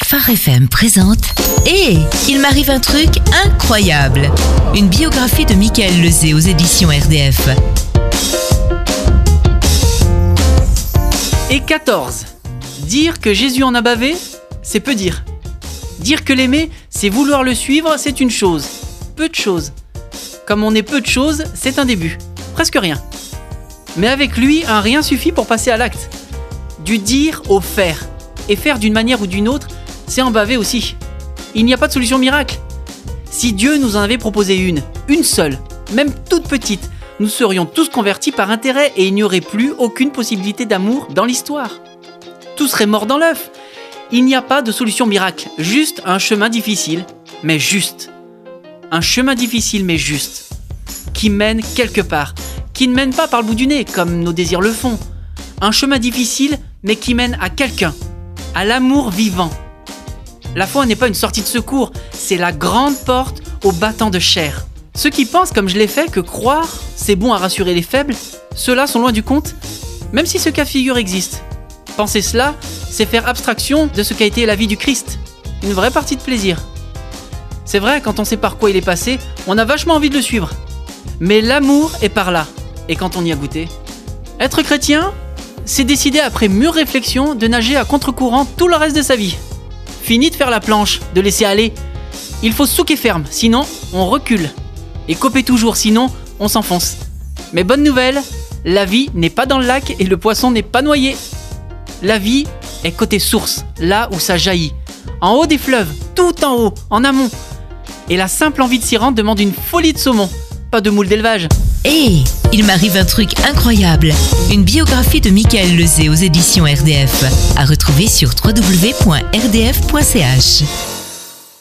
Phare FM présente il m'arrive un truc incroyable. Une biographie de Michael Lezé aux éditions RDF. Et 14. Dire que Jésus en a bavé, c'est peu dire. Dire que l'aimer, c'est vouloir le suivre, c'est une chose. Peu de choses. Comme on est peu de choses, c'est un début. Presque rien. Mais avec lui, un rien suffit pour passer à l'acte. Du dire au faire. Et faire d'une manière ou d'une autre, c'est en baver aussi. Il n'y a pas de solution miracle. Si Dieu nous en avait proposé une seule, même toute petite, nous serions tous convertis par intérêt et il n'y aurait plus aucune possibilité d'amour dans l'histoire. Tout serait mort dans l'œuf. Il n'y a pas de solution miracle, juste un chemin difficile, mais juste. Un chemin difficile mais juste, qui mène quelque part, qui ne mène pas par le bout du nez, comme nos désirs le font. Un chemin difficile, mais qui mène à quelqu'un, à l'amour vivant. La foi n'est pas une sortie de secours, c'est la grande porte aux battants de chair. Ceux qui pensent, comme je l'ai fait, que croire, c'est bon à rassurer les faibles, ceux-là sont loin du compte, même si ce cas de figure existe. Penser cela, c'est faire abstraction de ce qu'a été la vie du Christ. Une vraie partie de plaisir. C'est vrai, quand on sait par quoi il est passé, on a vachement envie de le suivre. Mais l'amour est par là, et quand on y a goûté. Être chrétien, c'est décider après mûre réflexion de nager à contre-courant tout le reste de sa vie. Fini de faire la planche, de laisser aller. Il faut souquer ferme, sinon on recule. Et coper toujours, sinon on s'enfonce. Mais bonne nouvelle, la vie n'est pas dans le lac et le poisson n'est pas noyé. La vie est côté source, là où ça jaillit. En haut des fleuves, tout en haut, en amont. Et la simple envie de s'y rendre demande une folie de saumon, pas de moule d'élevage. Il m'arrive un truc incroyable. Une biographie de Michael Lezé aux éditions RDF. À retrouver sur www.rdf.ch.